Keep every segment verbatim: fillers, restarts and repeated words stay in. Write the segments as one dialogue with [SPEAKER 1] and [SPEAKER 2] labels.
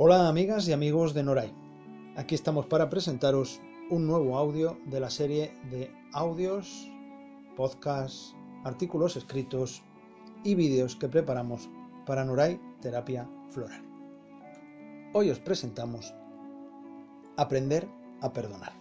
[SPEAKER 1] Hola amigas y amigos de Noray. Aquí estamos para presentaros un nuevo audio de la serie de audios, podcasts, artículos escritos y vídeos que preparamos para Noray Terapia Floral. Hoy os presentamos Aprender a perdonar.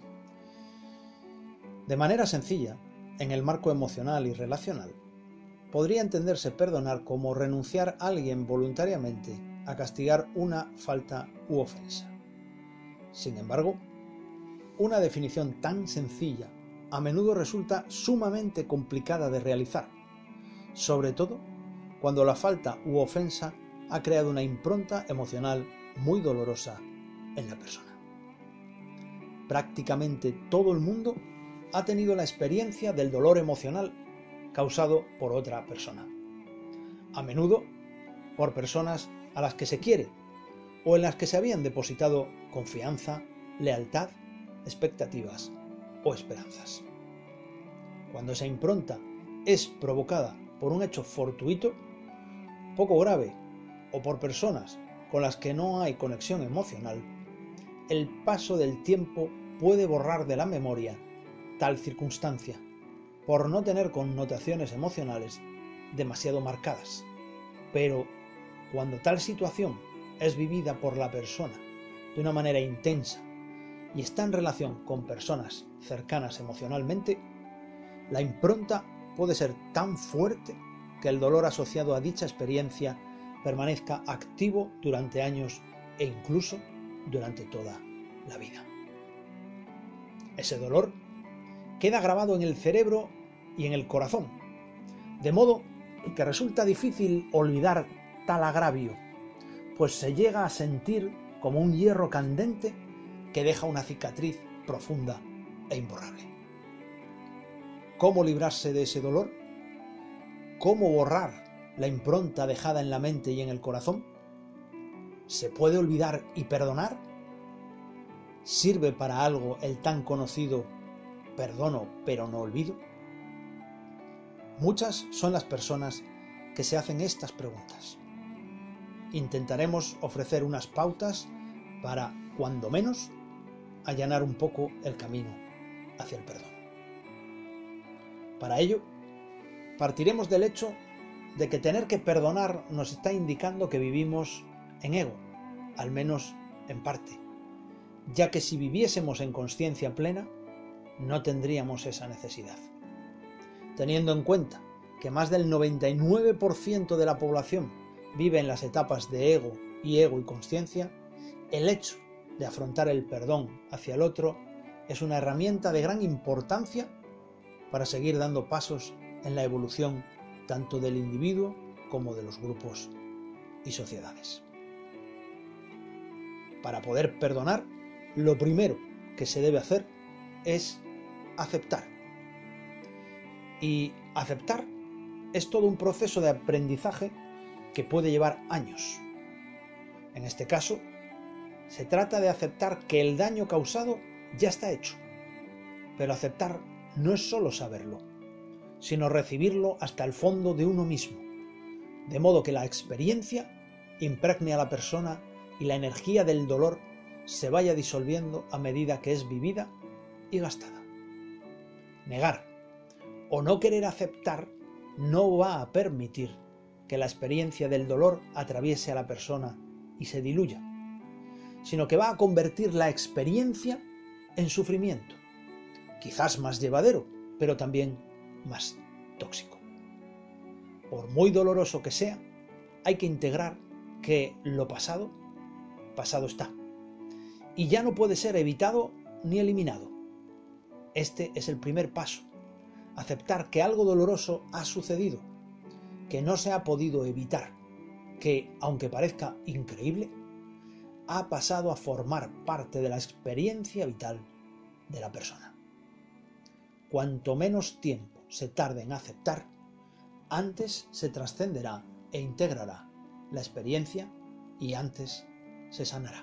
[SPEAKER 1] De manera sencilla, en el marco emocional y relacional, podría entenderse perdonar como renunciar a alguien voluntariamente a castigar una falta u ofensa. Sin embargo, una definición tan sencilla a menudo resulta sumamente complicada de realizar, sobre todo cuando la falta u ofensa ha creado una impronta emocional muy dolorosa en la persona. Prácticamente todo el mundo ha tenido la experiencia del dolor emocional causado por otra persona, a menudo por personas a las que se quiere o en las que se habían depositado confianza, lealtad, expectativas o esperanzas. Cuando esa impronta es provocada por un hecho fortuito, poco grave o por personas con las que no hay conexión emocional, el paso del tiempo puede borrar de la memoria tal circunstancia por no tener connotaciones emocionales demasiado marcadas. Pero cuando tal situación es vivida por la persona de una manera intensa y está en relación con personas cercanas emocionalmente, la impronta puede ser tan fuerte que el dolor asociado a dicha experiencia permanezca activo durante años e incluso durante toda la vida. Ese dolor queda grabado en el cerebro y en el corazón, de modo que resulta difícil olvidar tal agravio, pues se llega a sentir como un hierro candente que deja una cicatriz profunda e imborrable. ¿Cómo librarse de ese dolor? ¿Cómo borrar la impronta dejada en la mente y en el corazón? ¿Se puede olvidar y perdonar? ¿Sirve para algo el tan conocido perdono pero no olvido? Muchas son las personas que se hacen estas preguntas. Intentaremos ofrecer unas pautas para, cuando menos, allanar un poco el camino hacia el perdón. Para ello, partiremos del hecho de que tener que perdonar nos está indicando que vivimos en ego, al menos en parte, ya que si viviésemos en consciencia plena, no tendríamos esa necesidad. Teniendo en cuenta que más del noventa y nueve por ciento de la población vive en las etapas de ego y ego y consciencia, el hecho de afrontar el perdón hacia el otro es una herramienta de gran importancia para seguir dando pasos en la evolución tanto del individuo como de los grupos y sociedades. Para poder perdonar, lo primero que se debe hacer es aceptar. Y aceptar es todo un proceso de aprendizaje que puede llevar años. En este caso, se trata de aceptar que el daño causado ya está hecho. Pero aceptar no es solo saberlo, sino recibirlo hasta el fondo de uno mismo, de modo que la experiencia impregne a la persona y la energía del dolor se vaya disolviendo a medida que es vivida y gastada. Negar o no querer aceptar no va a permitir que la experiencia del dolor atraviese a la persona y se diluya, sino que va a convertir la experiencia en sufrimiento, quizás más llevadero, pero también más tóxico. Por muy doloroso que sea, hay que integrar que lo pasado, pasado está, y ya no puede ser evitado ni eliminado. Este es el primer paso. Aceptar que algo doloroso ha sucedido, que no se ha podido evitar, que, aunque parezca increíble, ha pasado a formar parte de la experiencia vital de la persona. Cuanto menos tiempo se tarde en aceptar, antes se trascenderá e integrará la experiencia y antes se sanará.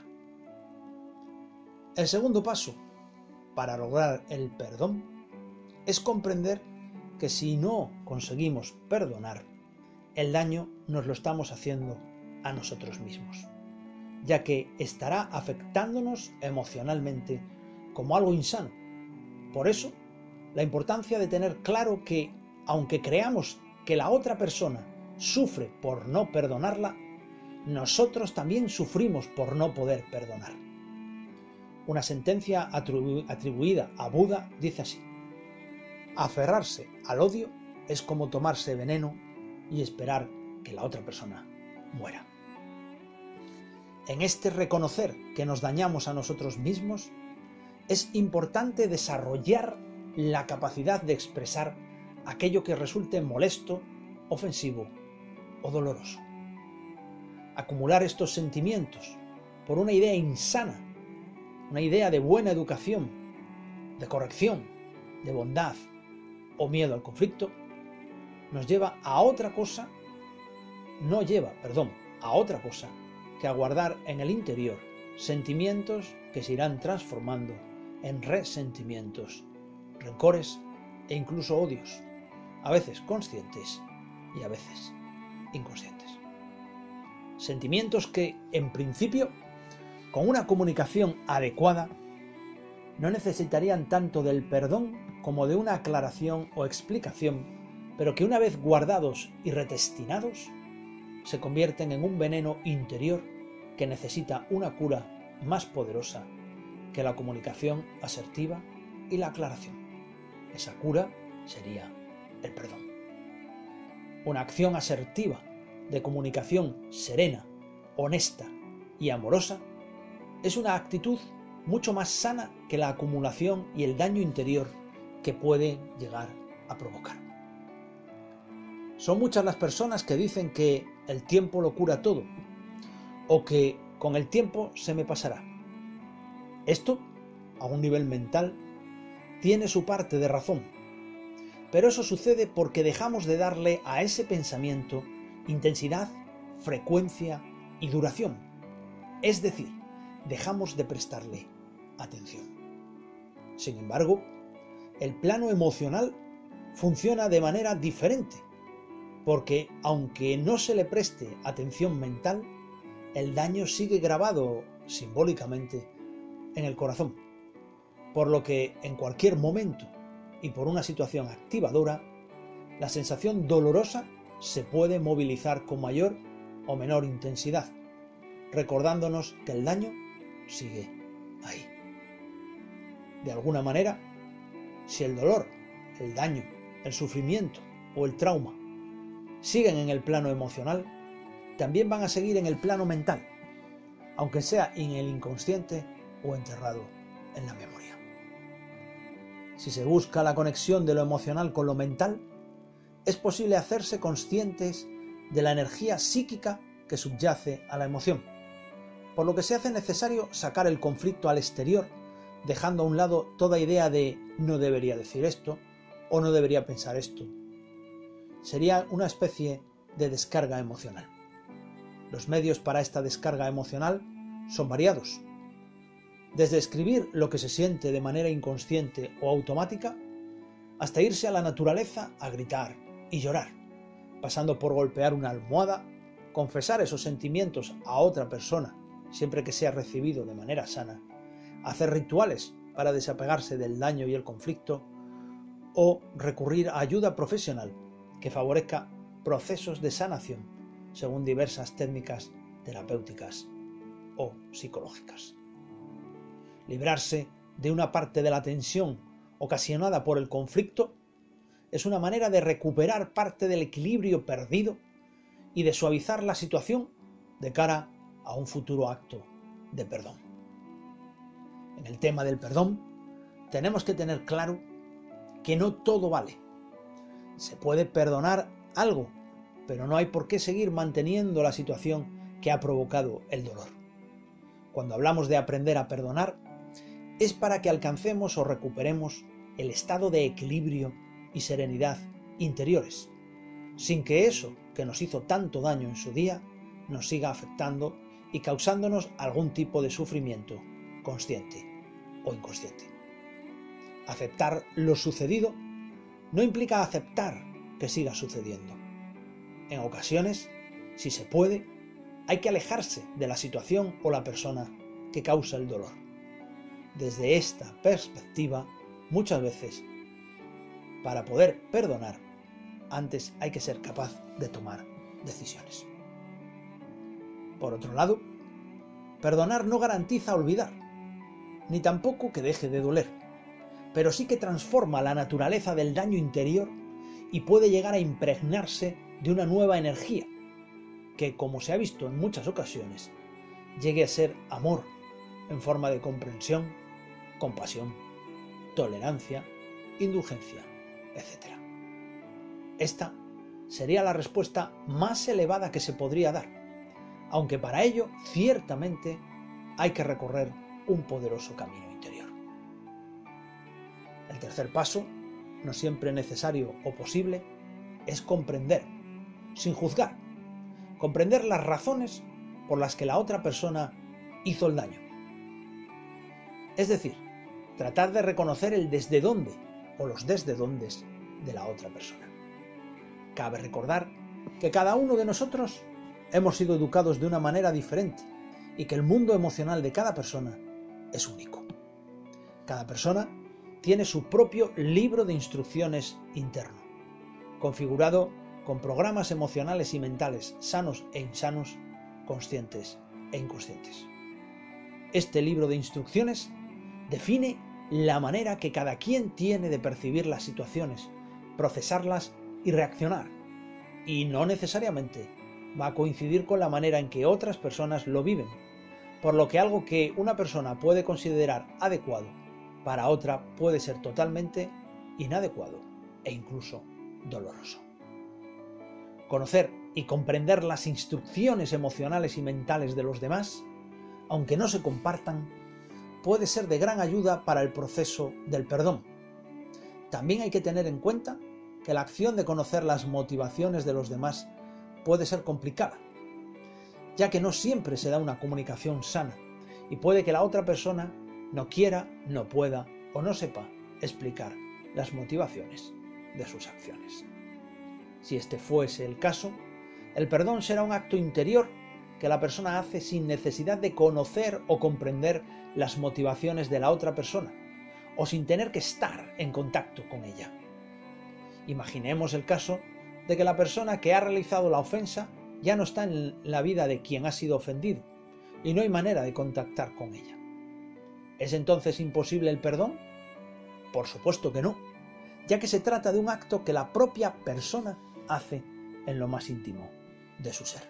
[SPEAKER 1] El segundo paso para lograr el perdón es comprender que si no conseguimos perdonar, el daño nos lo estamos haciendo a nosotros mismos. ya que estará afectándonos emocionalmente como algo insano. Por eso, la importancia de tener claro que, aunque creamos que la otra persona sufre por no perdonarla, nosotros también sufrimos por no poder perdonar. Una sentencia atribu- atribuida a Buda dice así: aferrarse al odio es como tomarse veneno y esperar que la otra persona muera. En este reconocer que nos dañamos a nosotros mismos, es importante desarrollar la capacidad de expresar aquello que resulte molesto, ofensivo o doloroso. Acumular estos sentimientos por una idea insana, una idea de buena educación, de corrección, de bondad o miedo al conflicto, nos lleva a otra cosa, no lleva, perdón, a otra cosa que a guardar en el interior sentimientos que se irán transformando en resentimientos, rencores e incluso odios, a veces conscientes y a veces inconscientes. Sentimientos que, en principio, con una comunicación adecuada, no necesitarían tanto del perdón como de una aclaración o explicación, pero que una vez guardados y retestinados, se convierten en un veneno interior que necesita una cura más poderosa que la comunicación asertiva y la aclaración. Esa cura sería el perdón. Una acción asertiva de comunicación serena, honesta y amorosa es una actitud mucho más sana que la acumulación y el daño interior que puede llegar a provocar. Son muchas las personas que dicen que el tiempo lo cura todo, o que con el tiempo se me pasará. Esto, a un nivel mental, tiene su parte de razón, pero eso sucede porque dejamos de darle a ese pensamiento intensidad, frecuencia y duración, es decir, dejamos de prestarle atención. Sin embargo, el plano emocional funciona de manera diferente, porque aunque no se le preste atención mental, el daño sigue grabado simbólicamente en el corazón, por lo que en cualquier momento y por una situación activadora, la sensación dolorosa se puede movilizar con mayor o menor intensidad, recordándonos que el daño sigue ahí. De alguna manera, si el dolor, el daño, el sufrimiento o el trauma siguen en el plano emocional, también van a seguir en el plano mental, aunque sea en el inconsciente o enterrado en la memoria. Si se busca la conexión de lo emocional con lo mental, es posible hacerse conscientes de la energía psíquica que subyace a la emoción, por lo que se hace necesario sacar el conflicto al exterior, dejando a un lado toda idea de no debería decir esto o no debería pensar esto. Sería una especie de descarga emocional. Los medios para esta descarga emocional son variados, desde escribir lo que se siente de manera inconsciente o automática, hasta irse a la naturaleza a gritar y llorar, pasando por golpear una almohada, confesar esos sentimientos a otra persona, siempre que sea recibido de manera sana, hacer rituales para desapegarse del daño y el conflicto, o recurrir a ayuda profesional que favorezca procesos de sanación según diversas técnicas terapéuticas o psicológicas. Librarse de una parte de la tensión ocasionada por el conflicto es una manera de recuperar parte del equilibrio perdido y de suavizar la situación de cara a un futuro acto de perdón. En el tema del perdón, tenemos que tener claro que no todo vale. Se puede perdonar algo, pero no hay por qué seguir manteniendo la situación que ha provocado el dolor. Cuando hablamos de aprender a perdonar, es para que alcancemos o recuperemos el estado de equilibrio y serenidad interiores, sin que eso que nos hizo tanto daño en su día nos siga afectando y causándonos algún tipo de sufrimiento, consciente o inconsciente. Aceptar lo sucedido no implica aceptar que siga sucediendo. En ocasiones, si se puede, hay que alejarse de la situación o la persona que causa el dolor. Desde esta perspectiva, muchas veces, para poder perdonar, antes hay que ser capaz de tomar decisiones. Por otro lado, perdonar no garantiza olvidar, ni tampoco que deje de doler, pero sí que transforma la naturaleza del daño interior y puede llegar a impregnarse de una nueva energía, que, como se ha visto en muchas ocasiones, llegue a ser amor en forma de comprensión, compasión, tolerancia, indulgencia, etcétera. Esta sería la respuesta más elevada que se podría dar, aunque para ello ciertamente hay que recorrer un poderoso camino interior. El tercer paso, no siempre necesario o posible, es comprender, sin juzgar, comprender las razones por las que la otra persona hizo el daño. Es decir, tratar de reconocer el desde dónde o los desde dóndes de la otra persona. Cabe recordar que cada uno de nosotros hemos sido educados de una manera diferente y que el mundo emocional de cada persona es único. Cada persona tiene su propio libro de instrucciones interno, configurado con programas emocionales y mentales sanos e insanos, conscientes e inconscientes. Este libro de instrucciones define la manera que cada quien tiene de percibir las situaciones, procesarlas y reaccionar, y no necesariamente va a coincidir con la manera en que otras personas lo viven, por lo que algo que una persona puede considerar adecuado, para otra puede ser totalmente inadecuado e incluso doloroso. Conocer y comprender las instrucciones emocionales y mentales de los demás, aunque no se compartan, puede ser de gran ayuda para el proceso del perdón. También hay que tener en cuenta que la acción de conocer las motivaciones de los demás puede ser complicada, ya que no siempre se da una comunicación sana y puede que la otra persona no quiera, no pueda o no sepa explicar las motivaciones de sus acciones. Si este fuese el caso, el perdón será un acto interior que la persona hace sin necesidad de conocer o comprender las motivaciones de la otra persona, o sin tener que estar en contacto con ella. Imaginemos el caso de que la persona que ha realizado la ofensa ya no está en la vida de quien ha sido ofendido, y no hay manera de contactar con ella. ¿Es entonces imposible el perdón? Por supuesto que no, ya que se trata de un acto que la propia persona hace en lo más íntimo de su ser.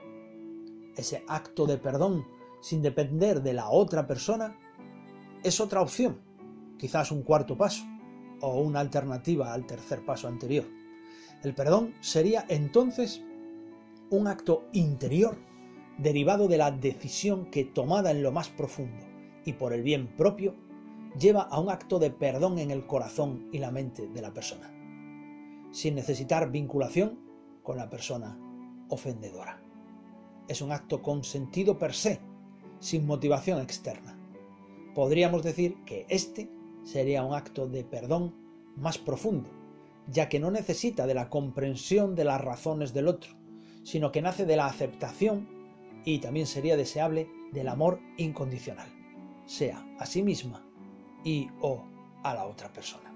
[SPEAKER 1] Ese acto de perdón, sin depender de la otra persona, es otra opción, quizás un cuarto paso, o una alternativa al tercer paso anterior. El perdón sería entonces un acto interior derivado de la decisión que, tomada en lo más profundo y por el bien propio, lleva a un acto de perdón en el corazón y la mente de la persona, sin necesitar vinculación con la persona ofendedora. Es un acto con sentido per se, sin motivación externa. Podríamos decir que este sería un acto de perdón más profundo, ya que no necesita de la comprensión de las razones del otro, sino que nace de la aceptación y también sería deseable del amor incondicional, sea a sí misma y o a la otra persona.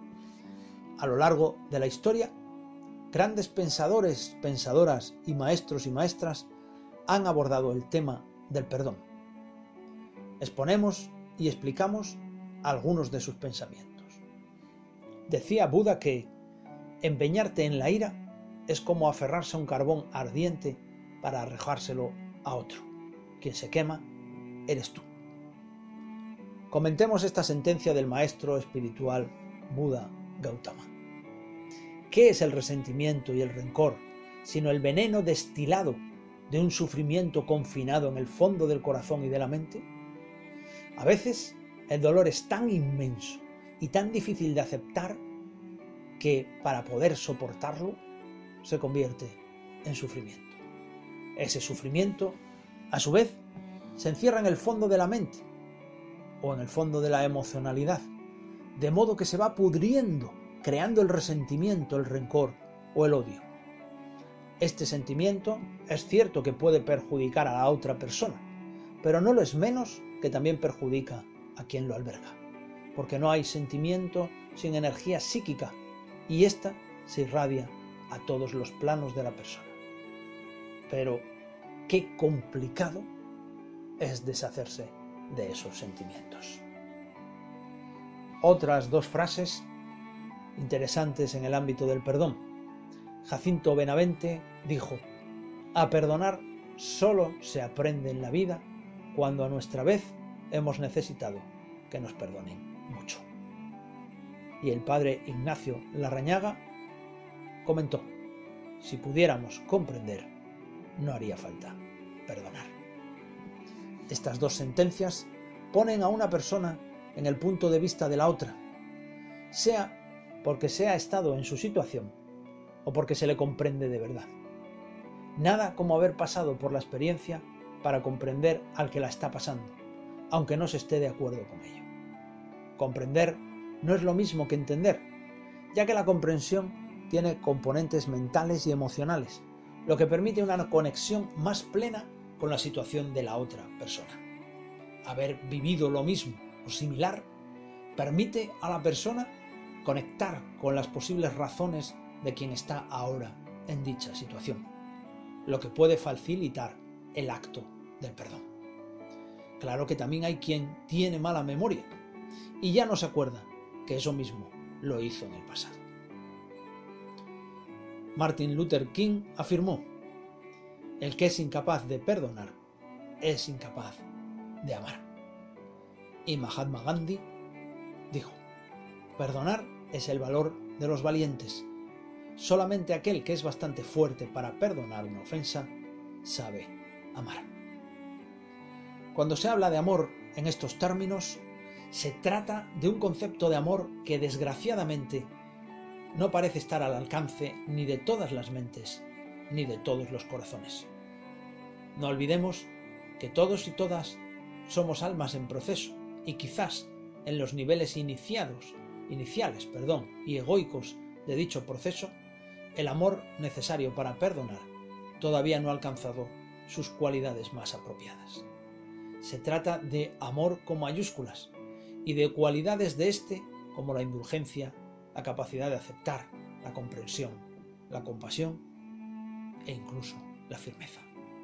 [SPEAKER 1] A lo largo de la historia, grandes pensadores, pensadoras y maestros y maestras han abordado el tema del perdón. Exponemos y explicamos algunos de sus pensamientos. Decía Buda que empeñarte en la ira es como aferrarse a un carbón ardiente para arrojárselo a otro. Quien se quema eres tú. Comentemos esta sentencia del maestro espiritual Buda Gautama. ¿Qué es el resentimiento y el rencor sino el veneno destilado de un sufrimiento confinado en el fondo del corazón y de la mente? A veces el dolor es tan inmenso y tan difícil de aceptar que, para poder soportarlo, se convierte en sufrimiento. Ese sufrimiento, a su vez, se encierra en el fondo de la mente o en el fondo de la emocionalidad, de modo que se va pudriendo, creando el resentimiento, el rencor o el odio. Este sentimiento es cierto que puede perjudicar a la otra persona, pero no lo es menos que también perjudica a quien lo alberga, porque no hay sentimiento sin energía psíquica y ésta se irradia a todos los planos de la persona. Pero qué complicado es deshacerse de esos sentimientos. Otras dos frases interesantes en el ámbito del perdón. Jacinto Benavente dijo: a perdonar solo se aprende en la vida cuando a nuestra vez hemos necesitado que nos perdonen mucho. Y el padre Ignacio Larrañaga comentó: si pudiéramos comprender, no haría falta perdonar. Estas dos sentencias ponen a una persona en el punto de vista de la otra, sea porque se ha estado en su situación o porque se le comprende de verdad. Nada como haber pasado por la experiencia para comprender al que la está pasando, aunque no se esté de acuerdo con ello. Comprender no es lo mismo que entender, ya que la comprensión tiene componentes mentales y emocionales, lo que permite una conexión más plena con la situación de la otra persona. Haber vivido lo mismo o similar permite a la persona conectar con las posibles razones de quien está ahora en dicha situación, lo que puede facilitar el acto del perdón. Claro que también hay quien tiene mala memoria y ya no se acuerda que eso mismo lo hizo en el pasado. Martin Luther King afirmó: el que es incapaz de perdonar es incapaz de amar. Y Mahatma Gandhi dijo: perdonar es el valor de los valientes. Solamente aquel que es bastante fuerte para perdonar una ofensa sabe amar. Cuando se habla de amor en estos términos, se trata de un concepto de amor que desgraciadamente no parece estar al alcance ni de todas las mentes ni de todos los corazones. No olvidemos que todos y todas somos almas en proceso y quizás en los niveles iniciados, iniciales perdón, y egoicos de dicho proceso, el amor necesario para perdonar todavía no ha alcanzado sus cualidades más apropiadas. Se trata de amor con mayúsculas y de cualidades de este como la indulgencia, la capacidad de aceptar, la comprensión, la compasión e incluso la firmeza.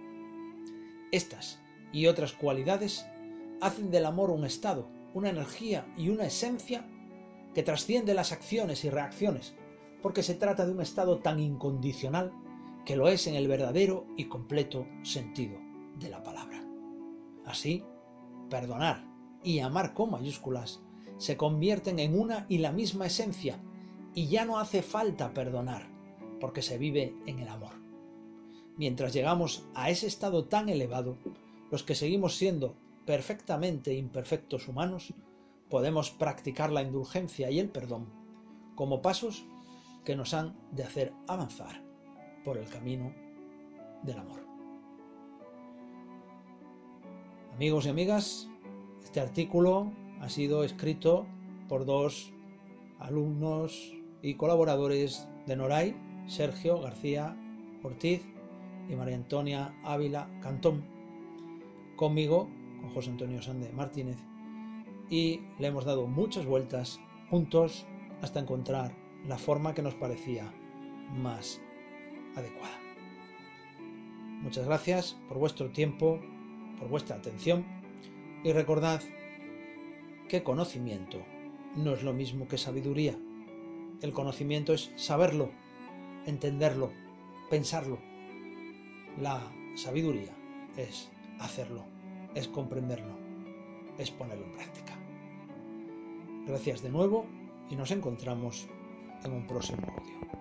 [SPEAKER 1] Estas y otras cualidades hacen del amor un estado, una energía y una esencia que trasciende las acciones y reacciones, porque se trata de un estado tan incondicional que lo es en el verdadero y completo sentido de la palabra. Así, perdonar y amar con mayúsculas se convierten en una y la misma esencia, y ya no hace falta perdonar, porque se vive en el amor. Mientras llegamos a ese estado tan elevado, los que seguimos siendo perfectamente imperfectos humanos, podemos practicar la indulgencia y el perdón como pasos que nos han de hacer avanzar por el camino del amor. Amigos y amigas, este artículo ha sido escrito por dos alumnos y colaboradores de Noray, Sergio García Ortiz y María Antonia Ávila Cantón, conmigo, con José Antonio Sande Martínez, y le hemos dado muchas vueltas juntos hasta encontrar la forma que nos parecía más adecuada. Muchas gracias por vuestro tiempo, por vuestra atención, y recordad que conocimiento no es lo mismo que sabiduría. El conocimiento es saberlo, entenderlo, pensarlo. La sabiduría es hacerlo, es comprenderlo, es ponerlo en práctica. Gracias de nuevo y nos encontramos en un próximo audio.